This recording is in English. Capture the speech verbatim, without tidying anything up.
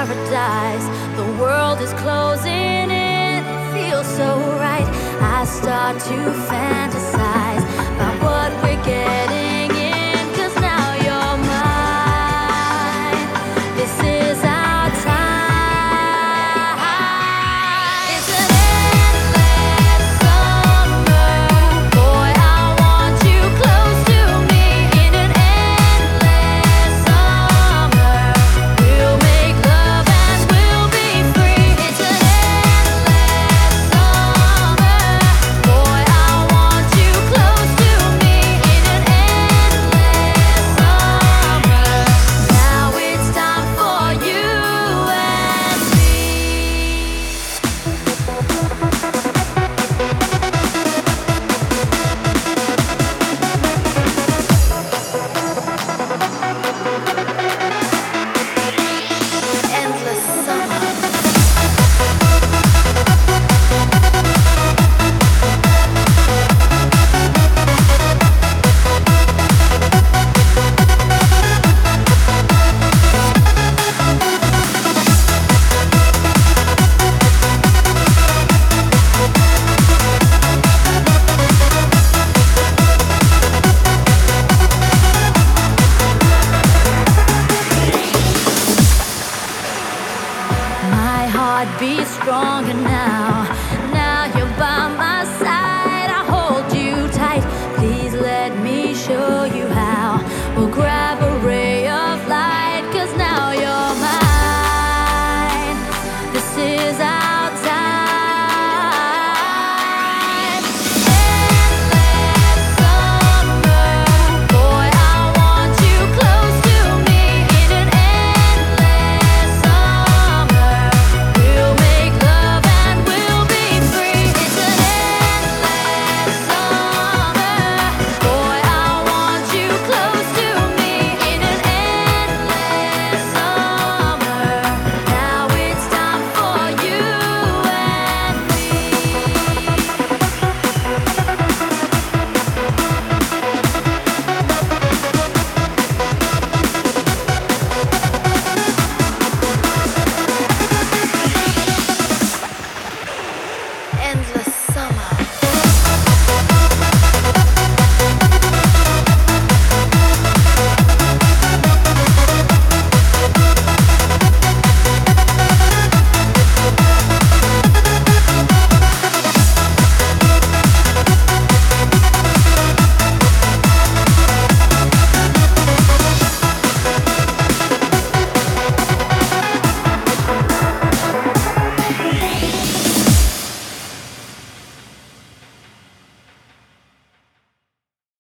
paradise. The world is closing in, it feels so right. I start to fantasize about what we're getting in, 'cause now you're mine. This is our time. It's an endless summer. Boy, I want you close to me. In an endless summer, we'll make love and we'll be free. It's an endless summer. Boy, I want you close to me. In an endless summer. Now it's time for you and me. Endless summer. My heart beats stronger now.